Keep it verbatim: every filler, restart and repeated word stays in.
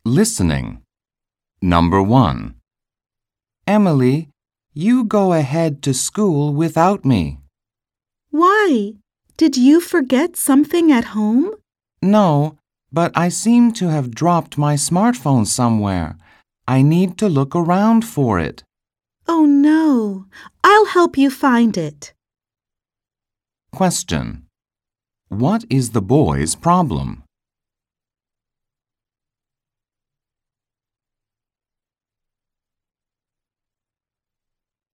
Listening. Number one. Emily, you go ahead to school without me. Why? Did you forget something at home? No, but I seem to have dropped my smartphone somewhere. I need to look around for it. Oh no, I'll help you find it. Question. What is the boy's problem?